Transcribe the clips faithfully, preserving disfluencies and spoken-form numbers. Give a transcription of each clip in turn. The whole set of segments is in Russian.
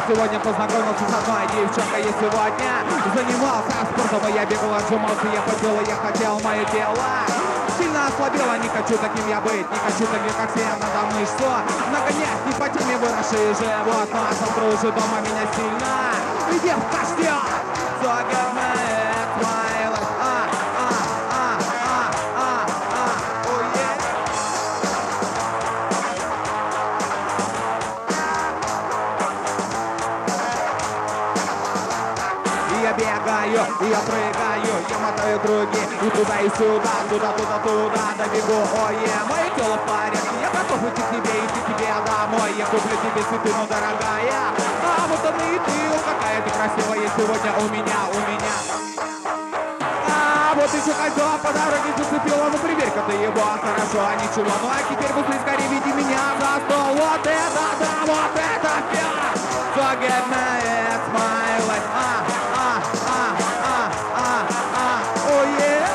сегодня познакомился с одной девчонкой, я сегодня занимался спортом, и я бегал, отжимался, я потел, и я хотел мое тело. Сильно ослабело, не хочу таким я быть, не хочу таким, как все, надо мышцу нагонять, не по теме выросший живот, но завтра уже дома меня сильно иди в костюм. So get my head, my life, ah, ah, ah, ah, ah, ah, oh yeah. И я бегаю, и я прыгаю, я мотаю круги, и туда, и сюда, туда, туда, туда, добегу, ой, yeah. Мое тело в порядке, я готов идти к тебе, идти к тебе домой, я куплю тебе цветы, ну, дорогая, а вот она и ты, о, какая ты красивая сегодня у меня, у меня. А вот еще кольцо по дороге зацепило, ну, проверь-ка ты его, хорошо, а ничего, ну, а теперь быстрее скорее веди меня за стол, вот это, да, вот это, пять. So get my head, my life, ah, ah, ah, ah, ah, ah, oh yeah.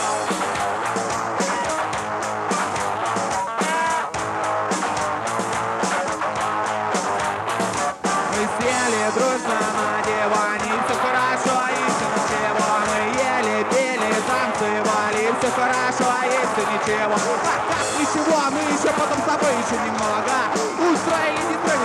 Мы сели дружно на диване, все хорошо, если ничего. Мы ели, пели, танцевали, все хорошо, если ничего. А как ничего, мы еще потом с тобой еще немного устроили дистрой.